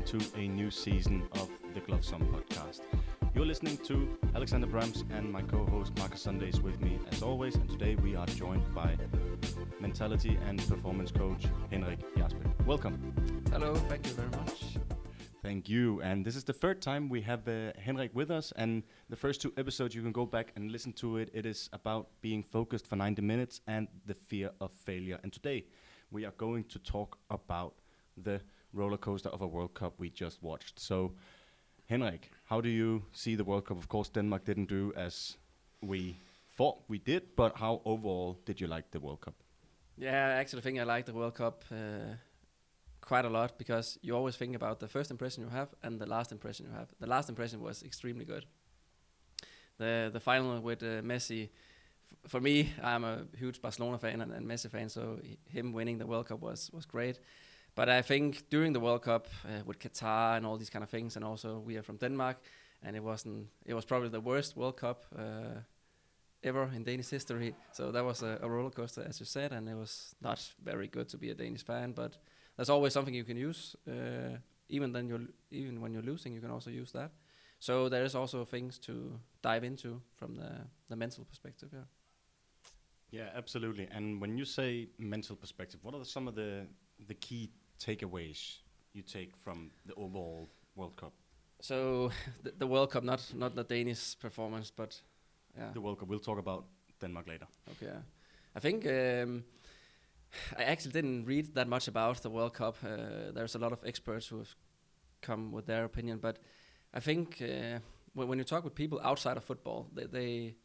to a new season of the Glove Sum podcast. You're listening to Alexander Brams and my co-host Marcus Sunday is with me as always, and today we are joined by mentality and performance coach Henrik Jasper. Welcome. Hello, thank you very much. Thank you. And this is the third time we have Henrik with us, and the first two episodes you can go back and listen to it. It is about being focused for 90 minutes and the fear of failure. And today we are going to talk about the roller coaster of a World Cup we just watched. So, Henrik, how do you see the World Cup? Of course, Denmark didn't do as we thought we did, but how overall did you like the World Cup? Yeah, I actually think I like the World Cup quite a lot, because you always think about the first impression you have and the last impression you have. The last impression was extremely good. The final with Messi, for me, I'm a huge Barcelona fan and Messi fan, so him winning the World Cup was great. But I think during the World Cup with Qatar and all these kind of things, and also we are from Denmark, and it was probably the worst World Cup ever in Danish history. So that was a roller coaster, as you said, and it was not very good to be a Danish fan. But there's always something you can use. Even when you're losing, you can also use that. So there is also things to dive into from the mental perspective. Yeah. Yeah, absolutely. And when you say mental perspective, what are some of the key takeaways you take from the overall World Cup? So the World Cup, not the Danish performance, but yeah. The World Cup. We'll talk about Denmark later. Okay. I think I actually didn't read that much about the World Cup. There's a lot of experts who have come with their opinion, but I think when you talk with people outside of football, they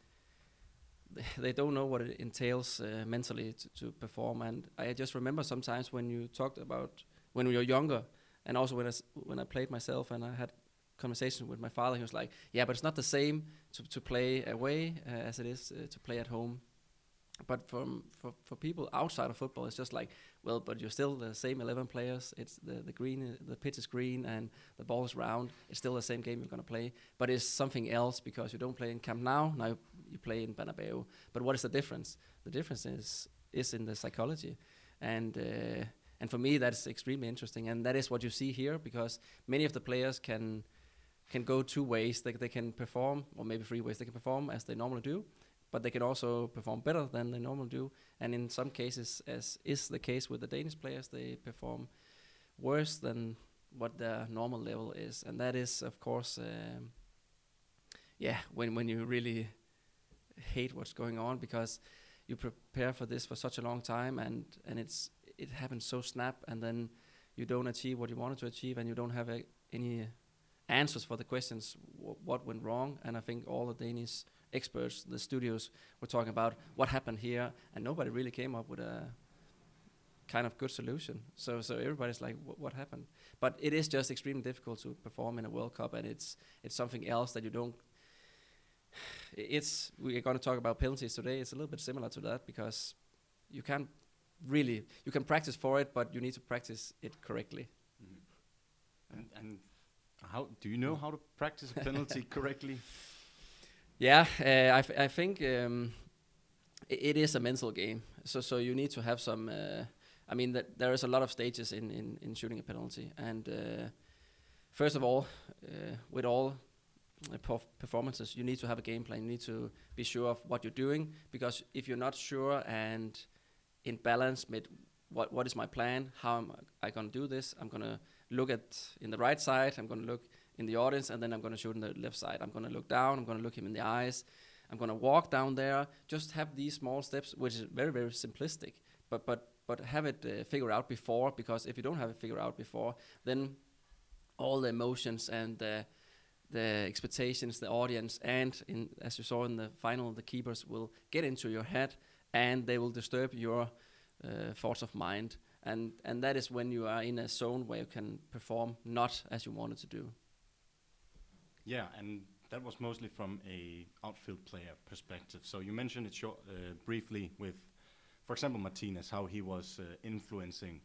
don't know what it entails mentally to perform. And I just remember sometimes when you talked about when we were younger, and also when I played myself, and I had conversation with my father, he was like, yeah, but it's not the same to play away as it is to play at home. But for people outside of football, it's just like, well, but you're still the same 11 players. It's the pitch is green and the ball is round. It's still the same game you're going to play, but it's something else because you don't play in Camp Nou. Now you play in Bernabeu. But what is the difference? The difference is in the psychology, and for me that's extremely interesting, and that is what you see here, because many of the players can go two ways. They can perform, or maybe three ways. They can perform as they normally do, but they can also perform better than they normally do. And in some cases, as is the case with the Danish players, they perform worse than what their normal level is. And that is, of course, when you really hate what's going on, because you prepare for this for such a long time, and it happens so snap, and then you don't achieve what you wanted to achieve, and you don't have any answers for the questions what went wrong. And I think all the Danish experts, the studios, were talking about what happened here, and nobody really came up with a kind of good solution. So everybody's like, what happened? But it is just extremely difficult to perform in a World Cup, and it's something else that you don't. We're going to talk about penalties today. It's a little bit similar to that, because you can practice for it, but you need to practice it correctly. Mm-hmm. And how do you know how to practice a penalty correctly? Yeah, I think it is a mental game. So you need to have some. There is a lot of stages in shooting a penalty, and first of all, with all performances, you need to have a game plan. You need to be sure of what you're doing, because if you're not sure and in balance with what is my plan, how am I going to do this? I'm going to look in the right side. I'm going to look in the audience, and then I'm going to shoot in the left side. I'm going to look down. I'm going to look him in the eyes. I'm going to walk down there. Just have these small steps, which is very, very simplistic. But have it figured out before, because if you don't have it figured out before, then all the emotions and the expectations, the audience, and as you saw in the final, the keepers will get into your head, and they will disturb your thoughts of mind. And that is when you are in a zone where you can perform not as you wanted to do. Yeah, and that was mostly from a outfield player perspective. So you mentioned it briefly with, for example, Martinez, how he was influencing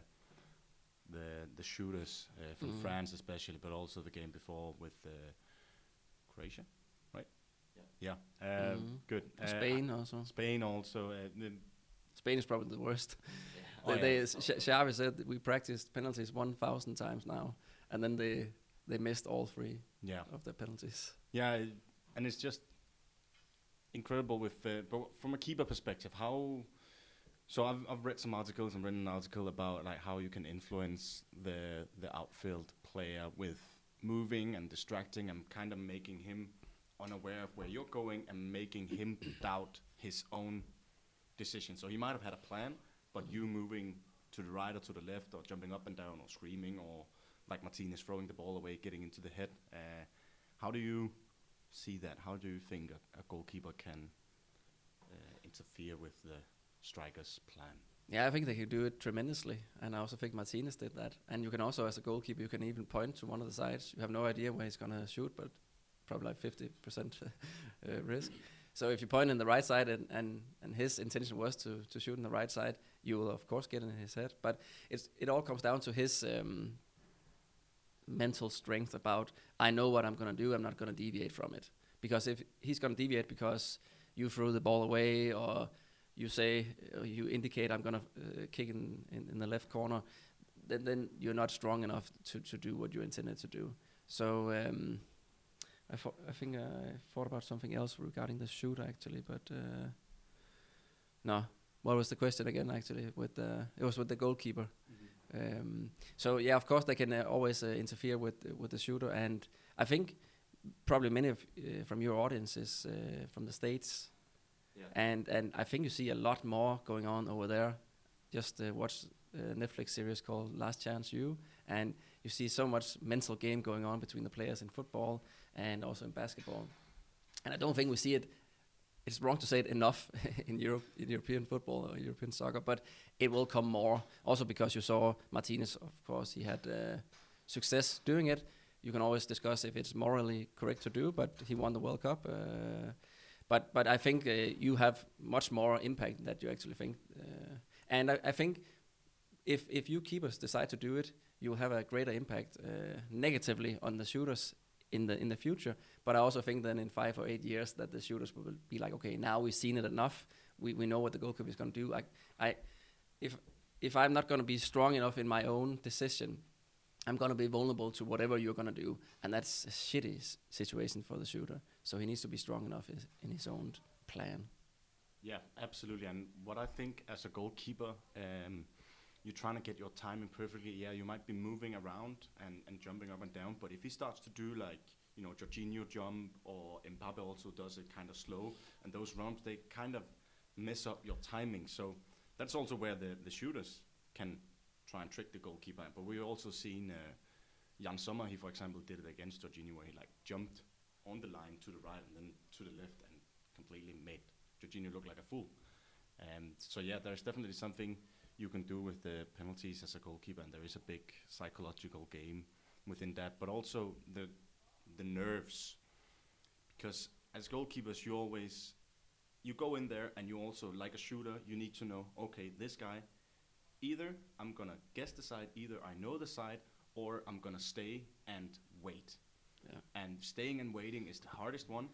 the shooters from France especially, but also the game before with Croatia, right? Yeah. Good. Spain also. Spain also. Spain is probably the worst. Xavi said we practiced penalties 1,000 times now, and then they missed all 3 Yeah. of their penalties. Yeah, and it's just incredible with but from a keeper perspective. How? So I've read some articles and written an article about like how you can influence the outfield player with moving and distracting and kind of making him unaware of where you're going and making him doubt his own decision. So he might have had a plan, but you moving to the right or to the left or jumping up and down or screaming or like Martinez throwing the ball away, getting into the head. How do you see that? How do you think a goalkeeper can interfere with the striker's plan? Yeah, I think they can do it tremendously, and I also think Martinez did that. And you can also, as a goalkeeper, you can even point to one of the sides. You have no idea where he's gonna shoot, but probably like 50% risk. So if you point in the right side and his intention was to shoot in the right side, you will of course get in his head. But it all comes down to his mental strength about, I know what I'm going to do, I'm not going to deviate from it. Because if he's going to deviate because you threw the ball away or you say, you indicate I'm going to kick in the left corner, then you're not strong enough to do what you intended to do. So I think I thought about something else regarding the shooter actually, but no. What was the question again? Actually, it was with the goalkeeper. So yeah, of course they can always interfere with the shooter, and I think probably many of from your audience is from the States, and I think you see a lot more going on over there. Just watch a Netflix series called Last Chance U, and you see so much mental game going on between the players in football and also in basketball, and I don't think we see it. It's wrong to say it enough in Europe, in European football or European soccer, but it will come more. Also because you saw Martinez, of course, he had success doing it. You can always discuss if it's morally correct to do, but he won the World Cup. But I think you have much more impact than you actually think. And I think if you keepers decide to do it, you will have a greater impact negatively on the shooters in the future. But I also think then in 5 or 8 years that the shooters will be like, okay, now we've seen it enough. We know what the goalkeeper is going to do. If I'm not going to be strong enough in my own decision, I'm going to be vulnerable to whatever you're going to do. And that's a shitty situation for the shooter. So he needs to be strong enough in his own plan. Yeah, absolutely. And what I think as a goalkeeper, you're trying to get your timing perfectly. Yeah, you might be moving around and jumping up and down, but if he starts to do like, you know, Jorginho jump or Mbappe also does it kind of slow, and those rumps, they kind of mess up your timing. So that's also where the shooters can try and trick the goalkeeper. But we've also seen Jan Sommer, he for example did it against Jorginho, where he like jumped on the line to the right and then to the left and completely made Jorginho look like a fool. So yeah, there's definitely something you can do with the penalties as a goalkeeper, and there is a big psychological game within that, but also the nerves, because as goalkeepers you go in there and you also, like a shooter, you need to know, okay, this guy, either I'm gonna guess the side, either I know the side, or I'm gonna stay and wait. And staying and waiting is the hardest one.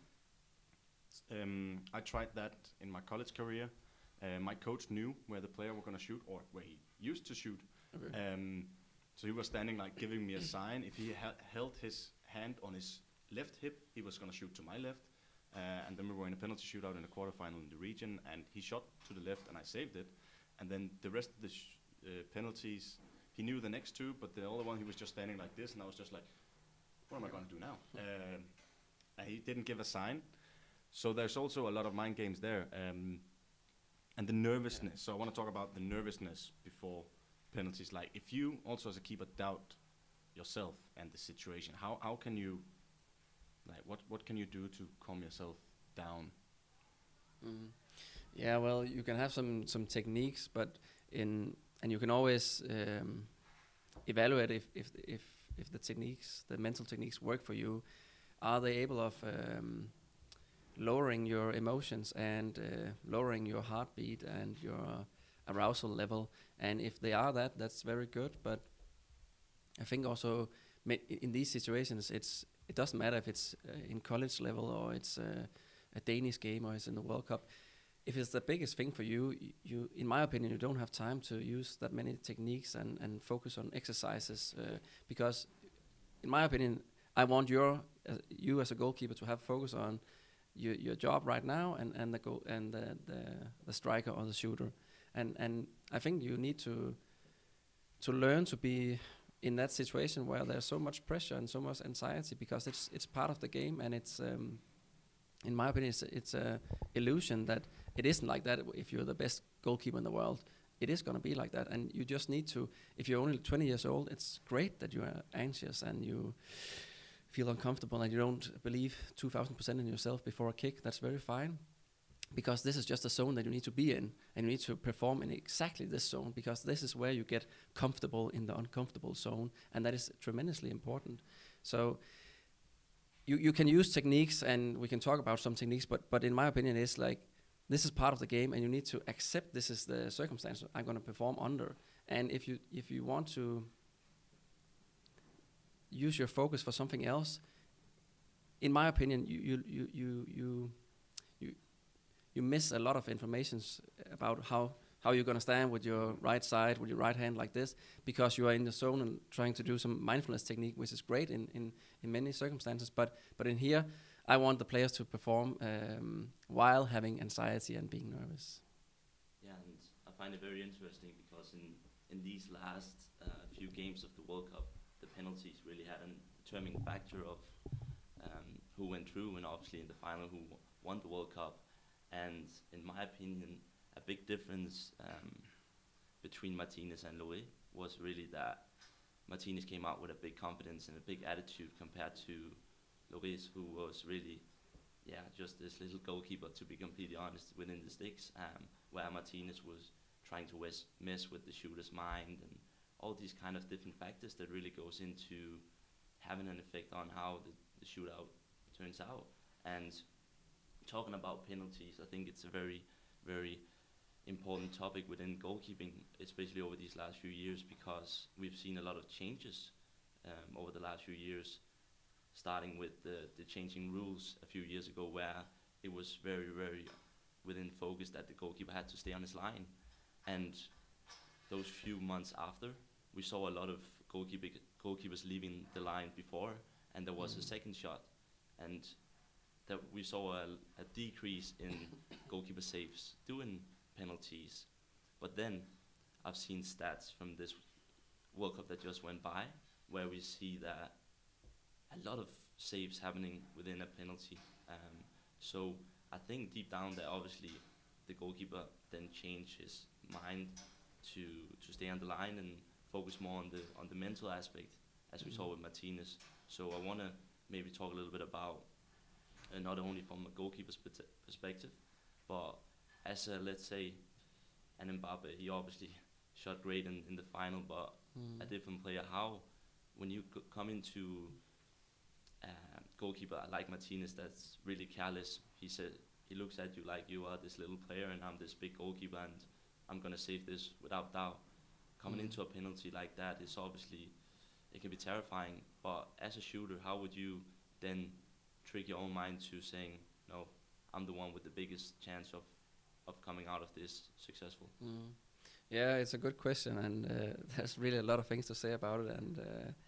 I tried that in my college career. My coach knew where the player were going to shoot, or where he used to shoot. Okay. So he was standing like giving me a sign. If he held his hand on his left hip, he was going to shoot to my left. And then we were in a penalty shootout in the quarterfinal in the region, and he shot to the left, and I saved it. And then the rest of the penalties, he knew the next two, but the other one, he was just standing like this, and I was just like, what am I going to do now? And he didn't give a sign. So there's also a lot of mind games there. And the nervousness. So I want to talk about the nervousness before penalties. Like, if you also as a keeper doubt yourself and the situation, how can you, like, what can you do to calm yourself down? Yeah, well, you can have some techniques, but and you can always evaluate if the techniques, the mental techniques, work for you. Are they able of lowering your emotions and lowering your heartbeat and your arousal level? And if they are that's very good. But I think also in these situations, it doesn't matter if it's in college level or it's a Danish game or it's in the World Cup. If it's the biggest thing for you, in my opinion, you don't have time to use that many techniques and focus on exercises because in my opinion, I want you as a goalkeeper to have focus on your job right now and the goal and the striker or the shooter, and I think you need to learn to be in that situation where there's so much pressure and so much anxiety, because it's part of the game, and it's in my opinion it's a illusion that it isn't like that. If you're the best goalkeeper in the world, it is going to be like that, and you just need to. If you're only 20 years old, it's great that you are anxious and you feel uncomfortable and you don't believe 2,000% in yourself before a kick. That's very fine, because this is just a zone that you need to be in, and you need to perform in exactly this zone, because this is where you get comfortable in the uncomfortable zone, and that is tremendously important. So you can use techniques, and we can talk about some techniques, but in my opinion, it's like this is part of the game, and you need to accept this is the circumstance I'm going to perform under. And if you want to use your focus for something else, in my opinion, you miss a lot of information about how you're going to stand with your right side, with your right hand like this, because you are in the zone and trying to do some mindfulness technique, which is great in many circumstances. But in here, I want the players to perform while having anxiety and being nervous. Yeah, and I find it very interesting because in these last few games of the World Cup, the penalties really had a determining factor of who went through, and obviously in the final who won the World Cup. And in my opinion, a big difference between Martinez and Lloris was really that Martinez came out with a big confidence and a big attitude compared to Lloris, who was really, just this little goalkeeper, to be completely honest, within the sticks, where Martinez was trying to mess with the shooter's mind and all these kind of different factors that really goes into having an effect on how the shootout turns out. And talking about penalties, I think it's a very, very important topic within goalkeeping, especially over these last few years, because we've seen a lot of changes over the last few years, starting with the changing rules a few years ago, where it was very, very within focus that the goalkeeper had to stay on his line. And those few months after, we saw a lot of goalkeepers leaving the line before, and there was a second shot, and that we saw a decrease in goalkeeper saves doing penalties. But then I've seen stats from this World Cup that just went by, where we see that a lot of saves happening within a penalty. So I think deep down there, obviously, the goalkeeper then changed his mind to stay on the line and focus more on the mental aspect, as we saw with Martinez. So I want to maybe talk a little bit about not only from a goalkeeper's perspective, but as a, let's say, an Mbappe. He obviously shot great in the final, but a different player. How, when you come into a goalkeeper like Martinez that's really careless, he looks at you like you are this little player and I'm this big goalkeeper and I'm going to save this without doubt. Coming into a penalty like that is obviously, it can be terrifying, but as a shooter, how would you then trick your own mind to saying, no, I'm the one with the biggest chance of coming out of this successful? Yeah, it's a good question, and there's really a lot of things to say about it, and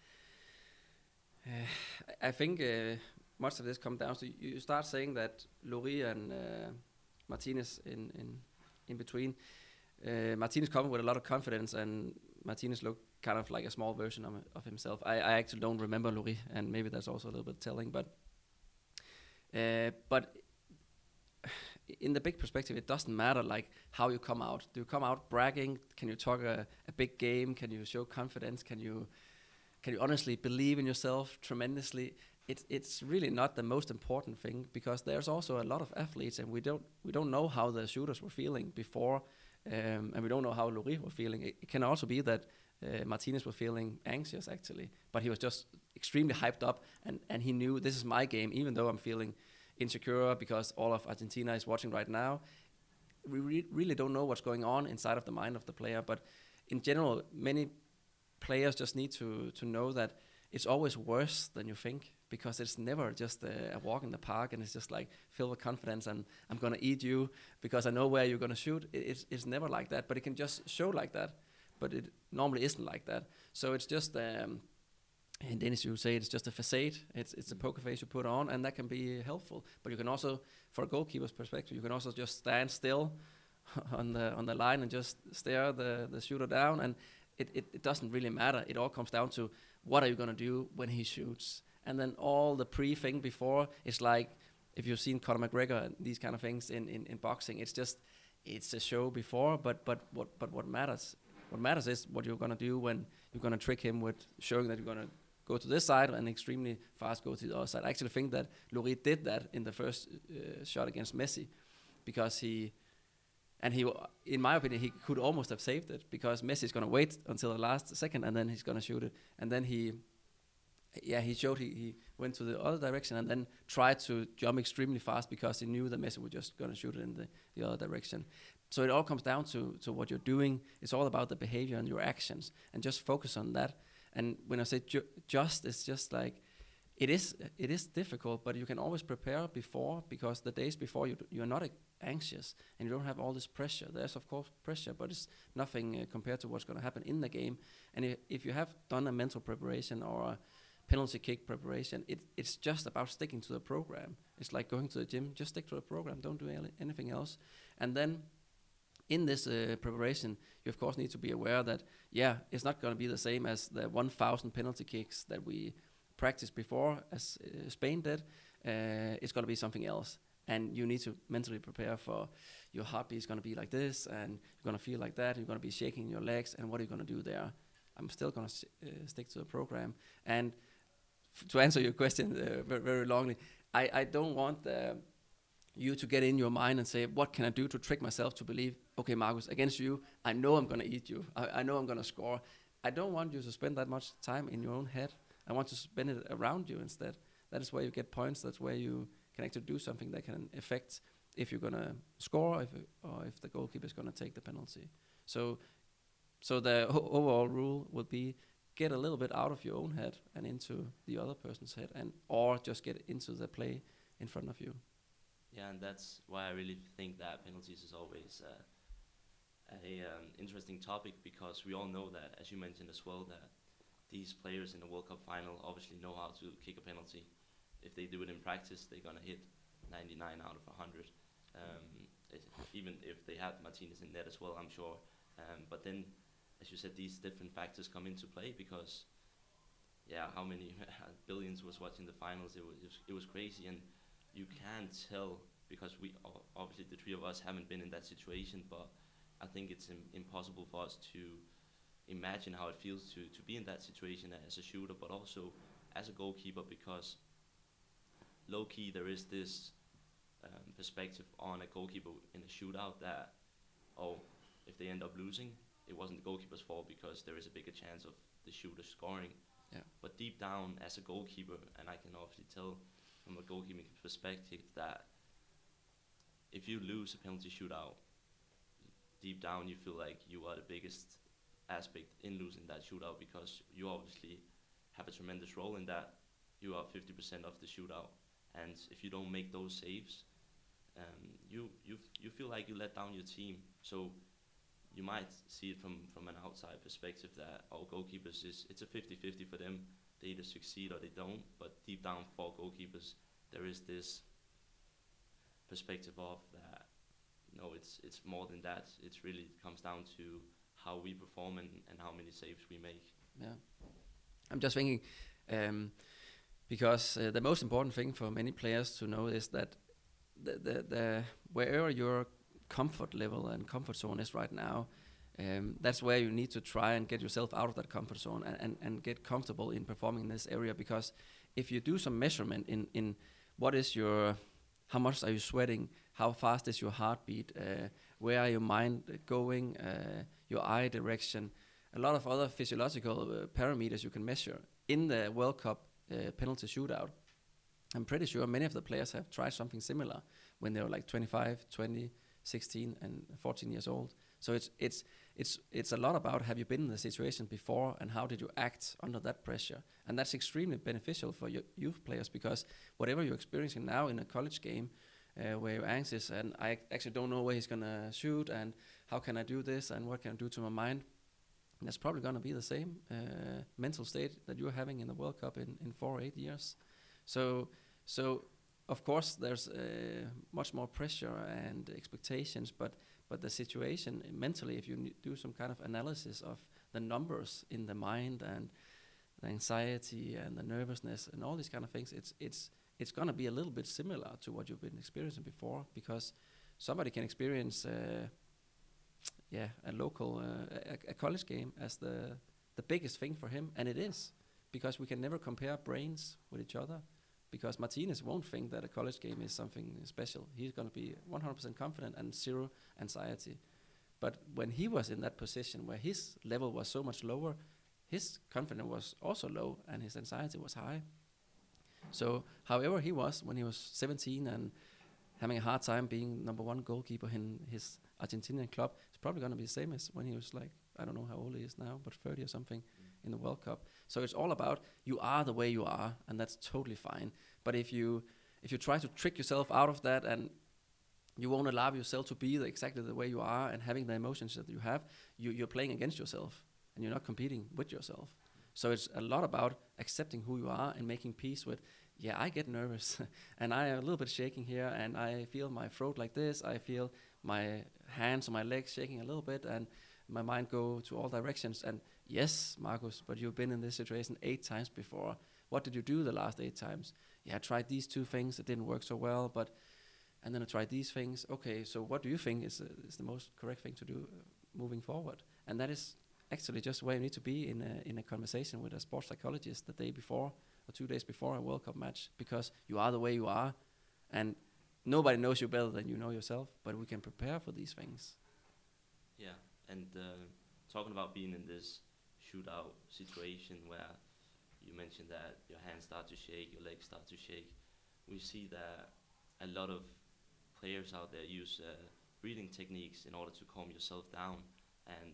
I think much of this comes down to you start saying that Lloris and Martinez in between. Martinez coming with a lot of confidence, and Martinez looked kind of like a small version of himself. I actually don't remember Lloris, and maybe that's also a little bit telling, but in the big perspective, it doesn't matter like how you come out. Do you come out bragging? Can you talk a big game? Can you show confidence? Can you honestly believe in yourself tremendously? It's really not the most important thing, because there's also a lot of athletes, and we don't know how the shooters were feeling before, and we don't know how Lloris were feeling. It can also be that Martinez was feeling anxious actually, but he was just extremely hyped up, and he knew this is my game, even though I'm feeling insecure because all of Argentina is watching right now. We really don't know what's going on inside of the mind of the player, but in general, many players just need to know that it's always worse than you think, because it's never just a walk in the park and it's just like filled with confidence and I'm going to eat you because I know where you're going to shoot. It's never like that, but it can just show like that, but it normally isn't like that. So it's just in Danish you say it's just a facade. It's a poker face you put on, and that can be helpful. But you can also, for a goalkeeper's perspective, you can also just stand still on the line and just stare the shooter down, and it doesn't really matter. It all comes down to what are you gonna do when he shoots, and then all the pre-thing before is like, if you've seen Conor McGregor and these kind of things in boxing, it's a show before, but what matters is what you're gonna do when you're gonna trick him with showing that you're gonna go to this side and extremely fast go to the other side. I actually think that Lloris did that in the first shot against Messi, because he, in my opinion, he could almost have saved it, because Messi's gonna wait until the last second and then he's gonna shoot it, and then he showed he went to the other direction and then tried to jump extremely fast because he knew that Messi was just gonna shoot it in the other direction. So it all comes down to what you're doing. It's all about the behavior and your actions, and just focus on that. And when I say it's just like, it is difficult, but you can always prepare before, because the days before you're not anxious and you don't have all this pressure. There's of course pressure, but it's nothing compared to what's going to happen in the game. And if you have done a mental preparation or a penalty kick preparation, it's just about sticking to the program. It's like going to the gym, just stick to the program, don't do anything else. And then in this preparation, you of course need to be aware that, it's not going to be the same as the 1,000 penalty kicks that we practiced before, as Spain did. It's going to be something else. And you need to mentally prepare for, your heartbeat is going to be like this, and you're going to feel like that, you're going to be shaking your legs, and what are you going to do there? I'm still going to stick to the program. And to answer your question very, very longly, I don't want you to get in your mind and say, what can I do to trick myself to believe, okay, Marcus, against you, I know I'm going to eat you. I know I'm going to score. I don't want you to spend that much time in your own head. I want to spend it around you instead. That is where you get points. That's where you can actually do something that can affect if you're going to score or if the goalkeeper is going to take the penalty. So the overall rule would be, get a little bit out of your own head and into the other person's head, or just get into the play in front of you. Yeah, and that's why I really think that penalties is always interesting topic, because we all know that, as you mentioned as well, that these players in the World Cup final obviously know how to kick a penalty. If they do it in practice, they're gonna hit 99 out of 100. Even if they had Martinez in net as well, I'm sure. But then, as you said, these different factors come into play, because how many billions was watching the finals? It was crazy, and you can't tell, because we obviously, the three of us haven't been in that situation, but I think it's impossible for us to imagine how it feels to be in that situation as a shooter, but also as a goalkeeper, because low-key there is this perspective on a goalkeeper in a shootout that, if they end up losing, it wasn't the goalkeeper's fault, because there is a bigger chance of the shooter scoring. Yeah. But deep down, as a goalkeeper, and I can obviously tell from a goalkeeping perspective that if you lose a penalty shootout, deep down you feel like you are the biggest aspect in losing that shootout, because you obviously have a tremendous role in that. You are 50% of the shootout, and if you don't make those saves, you feel like you let down your team. So you might see it from an outside perspective that goalkeepers it's a 50-50 for them. They either succeed or they don't. But deep down for goalkeepers, there is this perspective of that. No, it's more than that. It really comes down to how we perform and how many saves we make. Yeah, I'm just thinking, because the most important thing for many players to know is that the wherever your comfort level and comfort zone is right now, that's where you need to try and get yourself out of that comfort zone and get comfortable in performing in this area. Because if you do some measurement in what is how much are you sweating, how fast is your heartbeat, where are your mind going, your eye direction, a lot of other physiological parameters you can measure in the World Cup penalty shootout. I'm pretty sure many of the players have tried something similar when they were like 25, 20, 16 and 14 years old. So it's a lot about, have you been in the situation before and how did you act under that pressure? And that's extremely beneficial for youth players, because whatever you're experiencing now in a college game, where you're anxious and I actually don't know where he's going to shoot and how can I do this and what can I do to my mind, And that's probably going to be the same mental state that you're having in the World Cup in 4 or 8 years. So of course there's much more pressure and expectations, but the situation mentally, if you do some kind of analysis of the numbers in the mind and the anxiety and the nervousness and all these kind of things, it's going to be a little bit similar to what you've been experiencing before, because somebody can experience a local a college game as the biggest thing for him, and it is, because we can never compare brains with each other, because Martinez won't think that a college game is something special. He's going to be 100% confident and zero anxiety. But when he was in that position where his level was so much lower, his confidence was also low and his anxiety was high. So however he was when he was 17 and having a hard time being number one goalkeeper in his Argentinian club, it's probably going to be the same as when he was like, I don't know how old he is now, but 30 or something in the World Cup. So it's all about, you are the way you are, and that's totally fine. But if you try to trick yourself out of that, and you won't allow yourself to be exactly the way you are and having the emotions that you have, you're playing against yourself, and you're not competing with yourself. So it's a lot about accepting who you are and making peace with, yeah, I get nervous, and I am a little bit shaking here, and I feel my throat like this, I feel my hands or my legs shaking a little bit, and my mind go to all directions. And yes, Marcus, but you've been in this situation 8 times before. What did you do the last 8 times? Yeah, I tried these 2 things, it didn't work so well, and then I tried these things. Okay, so what do you think is the most correct thing to do moving forward? And that is actually just where you need to be in a conversation with a sports psychologist the day before or 2 days before a World Cup match, because you are the way you are, and nobody knows you better than you know yourself, but we can prepare for these things. Yeah, and talking about being in this shootout situation where you mentioned that your hands start to shake, your legs start to shake, we see that a lot of players out there use breathing techniques in order to calm yourself down. And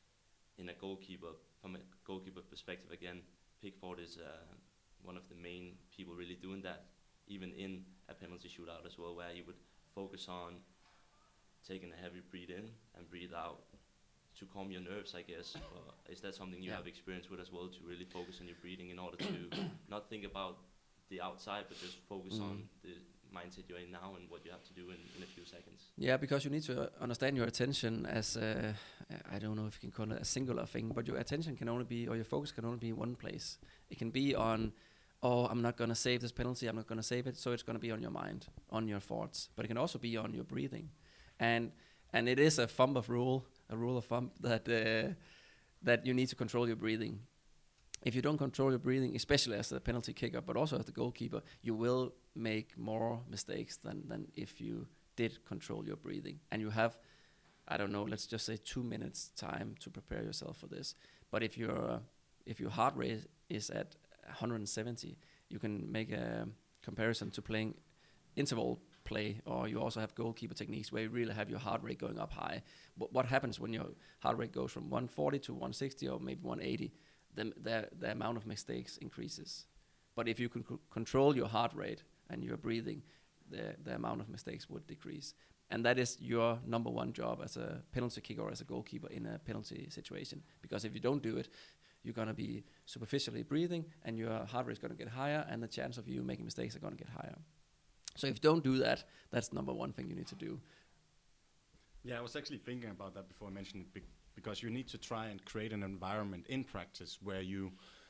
from a goalkeeper perspective again, Pickford is one of the main people really doing that, even in a penalty shootout as well, where he would focus on taking a heavy breathe in and breathe out to calm your nerves, I guess. Is that something you have experience with as well, to really focus on your breathing in order to not think about the outside, but just focus on the mindset you're in now and what you have to do in a few seconds? Yeah, because you need to understand your attention as I don't know if you can call it a singular thing, but your attention can only be, or your focus can only be one place. It can be on, oh, I'm not going to save this penalty, I'm not going to save it, so it's going to be on your mind, on your thoughts. But it can also be on your breathing. And it is a rule of thumb that you need to control your breathing. If you don't control your breathing, especially as a penalty kicker, but also as the goalkeeper, you will make more mistakes than if you did control your breathing. And you have, I don't know, let's just say 2 minutes time to prepare yourself for this. But if your heart rate is at 170, you can make a comparison to playing interval play, or you also have goalkeeper techniques where you really have your heart rate going up high. But what happens when your heart rate goes from 140 to 160 or maybe 180? The amount of mistakes increases. But if you can control your heart rate and your breathing, the amount of mistakes would decrease. And that is your number one job as a penalty kicker or as a goalkeeper in a penalty situation. Because if you don't do it, you're going to be superficially breathing and your heart rate is going to get higher, and the chance of you making mistakes are going to get higher. So if you don't do that, that's number one thing you need to do. Yeah, I was actually thinking about that before I mentioned it, because you need to try and create an environment in practice where you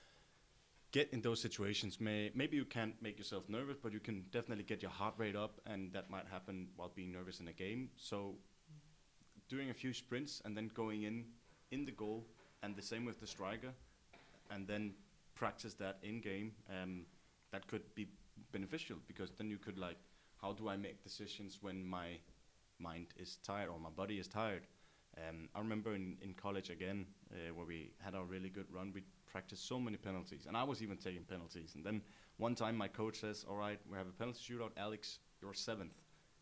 get in those situations. Maybe you can't make yourself nervous, but you can definitely get your heart rate up, and that might happen while being nervous in a game. So doing a few sprints and then going in the goal, and the same with the striker, and then practice that in game, that could be beneficial, because then you could, like, how do I make decisions when my mind is tired or my body is tired? I remember in college again, where we had a really good run, we practiced so many penalties, and I was even taking penalties. And then one time my coach says, all right, we have a penalty shootout, Alex, you're 7th.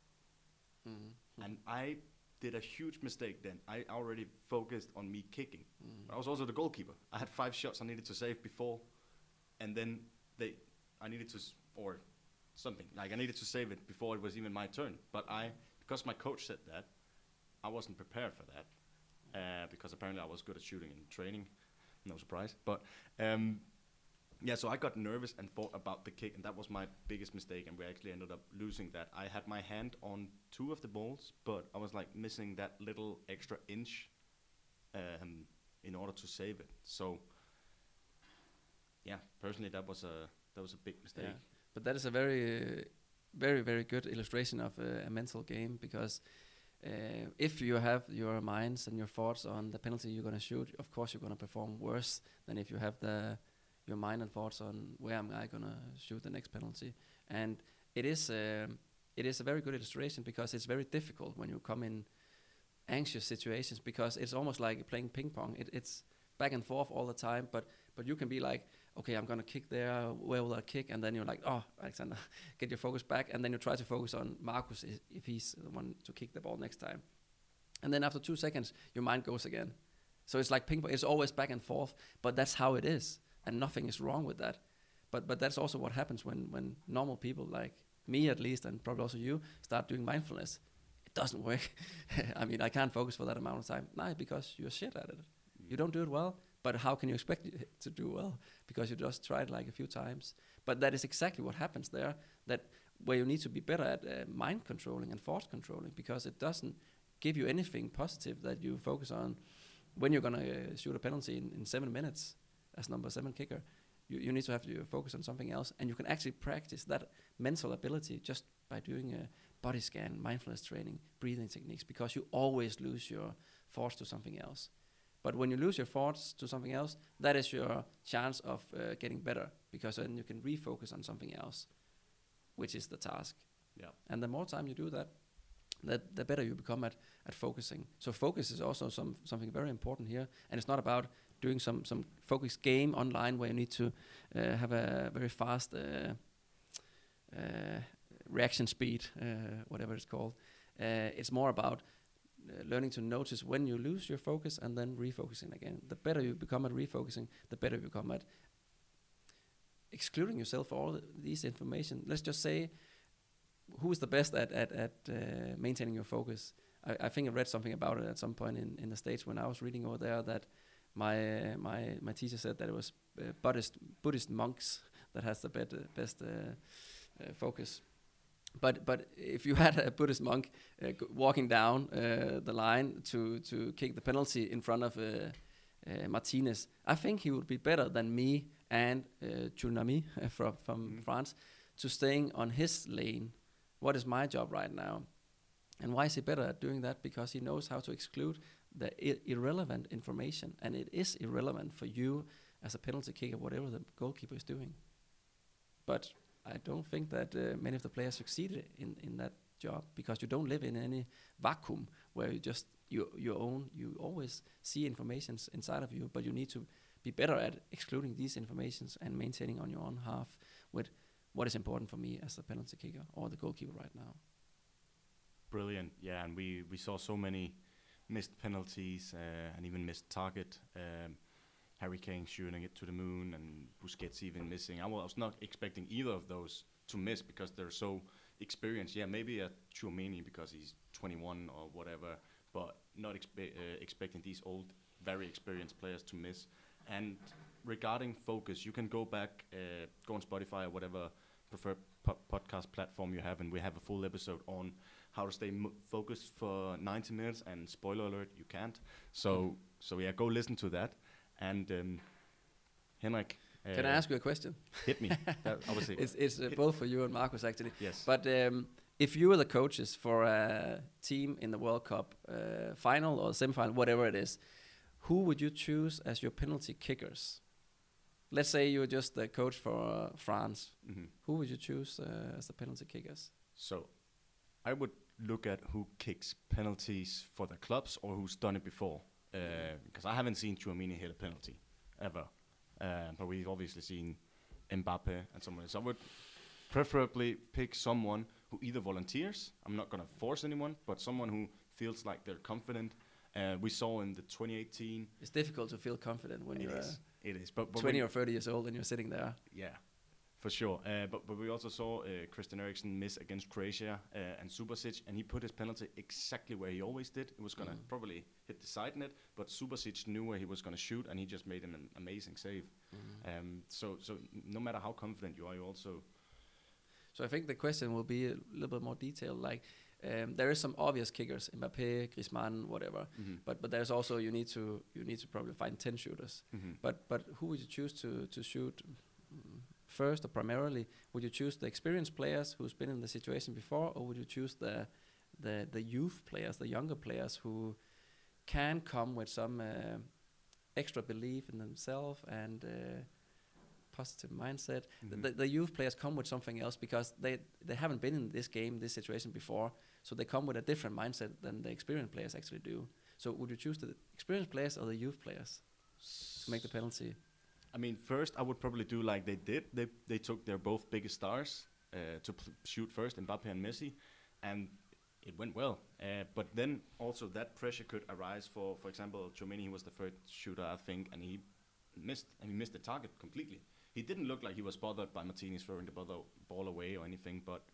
Mm-hmm. And I did a huge mistake then. I already focused on me kicking. Mm-hmm. But I was also the goalkeeper. I had 5 shots I needed to save before, and then I needed to, or something, like I needed to save it before it was even my turn. But because my coach said that, I wasn't prepared for that. because apparently I was good at shooting in training. No surprise. But yeah, so I got nervous and thought about the kick, and that was my biggest mistake, and we actually ended up losing that. I had my hand on 2 of the balls, but I was like missing that little extra inch in order to save it. So yeah, personally that was a big mistake. Yeah. But that is a very, very, very good illustration of a mental game, because if you have your minds and your thoughts on the penalty you're going to shoot, of course you're going to perform worse than if you have your mind and thoughts on where am I going to shoot the next penalty. And it is a very good illustration, because it's very difficult when you come in anxious situations, because it's almost like playing ping pong. It's back and forth all the time, but you can be like, okay, I'm going to kick there, where will I kick? And then you're like, oh, Alexander, get your focus back. And then you try to focus on Marcus if he's the one to kick the ball next time. And then after 2 seconds, your mind goes again. So it's like ping pong. It's always back and forth, but that's how it is. And nothing is wrong with that. But that's also what happens when normal people, like me at least, and probably also you, start doing mindfulness. It doesn't work. I mean, I can't focus for that amount of time. No, because you're shit at it. You don't do it well. But how can you expect it to do well? Because you just tried like a few times. But that is exactly what happens there, that where you need to be better at mind controlling and thought controlling, because it doesn't give you anything positive that you focus on when you're going to shoot a penalty in 7 minutes as number 7 kicker. You need to have to focus on something else, and you can actually practice that mental ability just by doing a body scan, mindfulness training, breathing techniques, because you always lose your thoughts to something else. But when you lose your thoughts to something else, that is your chance of getting better, because then you can refocus on something else, which is the task. Yeah. And the more time you do that, the better you become at focusing. So focus is also something very important here, and it's not about doing some focus game online where you need to have a very fast reaction speed, whatever it's called. It's more about learning to notice when you lose your focus and then refocusing again. The better you become at refocusing, the better you become at excluding yourself for all these information. Let's just say, who is the best at maintaining your focus? I think I read something about it at some point in the States when I was reading over there, that my teacher said that it was Buddhist monks that has the best focus. But if you had a Buddhist monk walking down the line to kick the penalty in front of Martinez, I think he would be better than me and Tsunami from France to staying on his lane. What is my job right now? And why is he better at doing that? Because he knows how to exclude the irrelevant information, and it is irrelevant for you as a penalty kicker, whatever the goalkeeper is doing. But I don't think that many of the players succeeded in that job, because you don't live in any vacuum where you just you always see informations inside of you, but you need to be better at excluding these informations and maintaining on your own half with what is important for me as a penalty kicker or the goalkeeper right now. Brilliant, yeah, and we saw so many missed penalties and even missed target. Harry Kane shooting it to the moon, and Busquets even missing. I was not expecting either of those to miss because they're so experienced. Yeah, maybe a Tchouaméni because he's 21 or whatever, but not expecting these old, very experienced players to miss. And regarding focus, you can go back, go on Spotify or whatever preferred podcast platform you have, and we have a full episode on how to stay focused for 90 minutes. And spoiler alert, you can't. So yeah, go listen to that. And Henrik, can I ask you a question? Hit me. Obviously, it's both for you and Marcus actually. Yes. But if you were the coaches for a team in the World Cup final or semi-final, whatever it is, who would you choose as your penalty kickers? Let's say you're just the coach for France. Mm-hmm. Who would you choose as the penalty kickers? So I would look at who kicks penalties for the clubs or who's done it before. Because I haven't seen Tchouaméni hit a penalty ever, but we've obviously seen Mbappe and someone else. So I would preferably pick someone who either volunteers, I'm not going to force anyone, but someone who feels like they're confident. We saw in the 2018... It's difficult to feel confident when you're it is. But 20 or 30 years old and you're sitting there. Yeah. For sure. But we also saw Christian Eriksen miss against Croatia and Subasic, and he put his penalty exactly where he always did. It was going to probably hit the side net, but Subasic knew where he was going to shoot, and he just made an amazing save. So no matter how confident you are, you also... So I think the question will be a little bit more detailed. Like there is some obvious kickers, Mbappé, Griezmann, whatever. But there's also you need to probably find 10 shooters. But who would you choose to shoot first or primarily? Would you choose the experienced players who's been in the situation before, or would you choose the youth players, the younger players who can come with some extra belief in themselves and positive mindset? The youth players come with something else because they haven't been in this game, this situation before, so they come with a different mindset than the experienced players actually do. So would you choose the experienced players or the youth players to make the penalty? I mean, first I would probably do like they did. They took their both biggest stars to shoot first, Mbappe and Messi, and it went well. But then also that pressure could arise for example, Tchouaméni. He was the first shooter, I think, and he missed the target completely. He didn't look like he was bothered by Martinez throwing the ball away or anything, but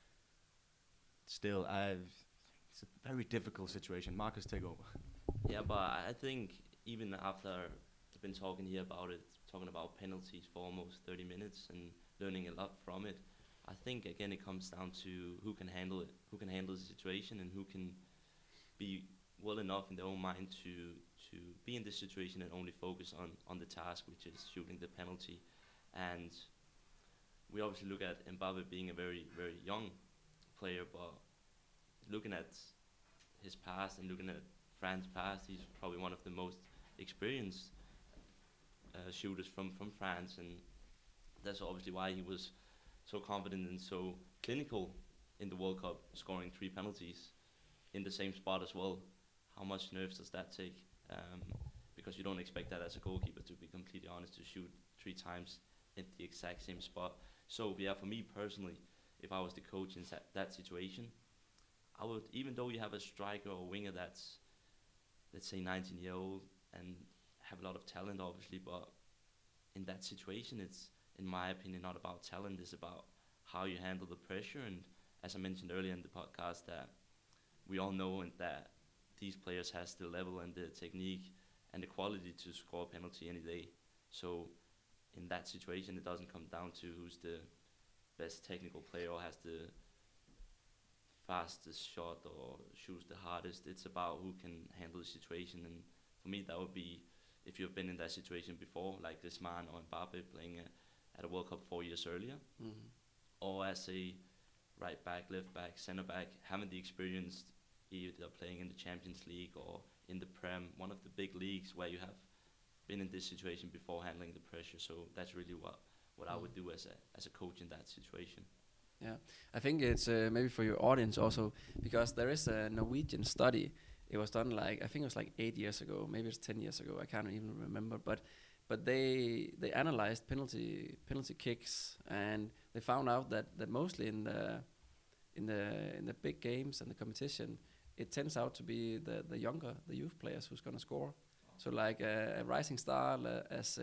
still, it's a very difficult situation. Marcus, take over. Yeah, but I think even after I've been talking here about it, talking about penalties for almost 30 minutes and learning a lot from it, I think again it comes down to who can handle it, who can handle the situation, and who can be well enough in their own mind to be in this situation and only focus on the task, which is shooting the penalty. And we obviously look at Mbappe being a very, very young player, but looking at his past and looking at France's past, he's probably one of the most experienced shooters from France, and that's obviously why he was so confident and so clinical in the World Cup, scoring 3 penalties in the same spot as well. How much nerves does that take? Because you don't expect that as a goalkeeper, to be completely honest, to shoot 3 times in the exact same spot. So yeah, for me personally, if I was the coach in that situation, I would, even though you have a striker or winger that's, let's say, 19-year-old and have a lot of talent, obviously, but in that situation, it's, in my opinion, not about talent. It's about how you handle the pressure. And as I mentioned earlier in the podcast, that we all know and that these players has the level and the technique and the quality to score a penalty any day. So in that situation, it doesn't come down to who's the best technical player or has the fastest shot or shoots the hardest. It's about who can handle the situation. And for me, that would be, if you've been in that situation before, like Griezmann or Mbappe playing at a World Cup 4 years earlier, or as a right back, left back, centre back, having the experience either playing in the Champions League or in the Prem, one of the big leagues where you have been in this situation before, handling the pressure. So that's really what I would do as a coach in that situation. Yeah, I think it's maybe for your audience also, because there is a Norwegian study. It was done I think it was 8 years ago, maybe it's 10 years ago, I can't even remember, but they analyzed penalty kicks, and they found out that mostly in the big games and the competition, it tends out to be the youth players who's going to score. So a rising star as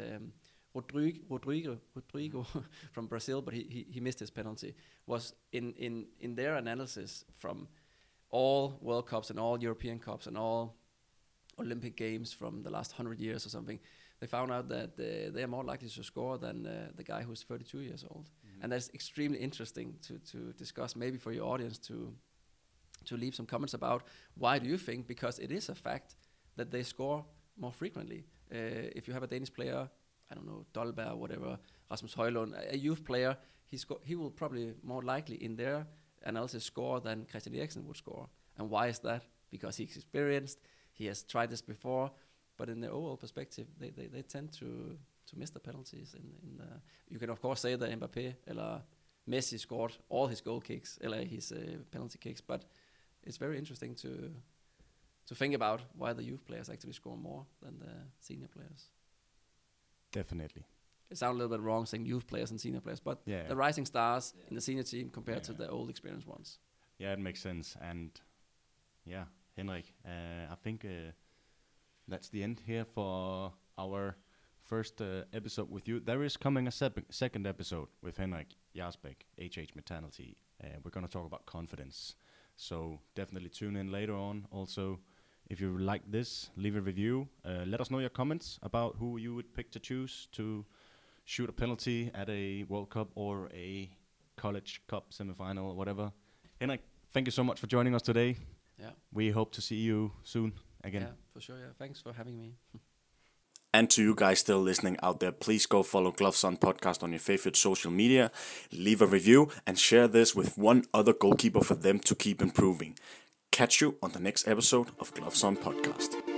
Rodrigo from Brazil, but he missed his penalty, was in their analysis from all World Cups and all European Cups and all Olympic Games from the last 100 years or something. They found out that they are more likely to score than the guy who's 32 years old. And that's extremely interesting to discuss, maybe for your audience to leave some comments about why do you think, because it is a fact that they score more frequently. If you have a Danish player, I don't know, Dolberg, whatever, Rasmus Højlund, a youth player, he will probably more likely in their analysis score than Christian Eriksen would score. And why is that? Because he's experienced, he has tried this before, but in the overall perspective, they tend to miss the penalties. You can of course say that Mbappé or Messi scored all his goal kicks, or his penalty kicks, but it's very interesting to think about why the youth players actually score more than the senior players. Definitely. It sounds a little bit wrong saying youth players and senior players, but the rising stars in the senior team compared to the old experienced ones. Yeah, it makes sense. And yeah, Henrik, I think that's the end here for our first episode with you. There is coming a second episode with Henrik Jarsbæk, HH Mentality. We're going to talk about confidence. So definitely tune in later on. Also, if you like this, leave a review. Let us know your comments about who you would pick to choose to shoot a penalty at a World Cup or a College Cup semifinal or whatever. Henrik, thank you so much for joining us today. Yeah. We hope to see you soon again. Yeah, for sure. Yeah. Thanks for having me. And to you guys still listening out there, please go follow Gloves On Podcast on your favorite social media, leave a review, and share this with one other goalkeeper for them to keep improving. Catch you on the next episode of Gloves On Podcast.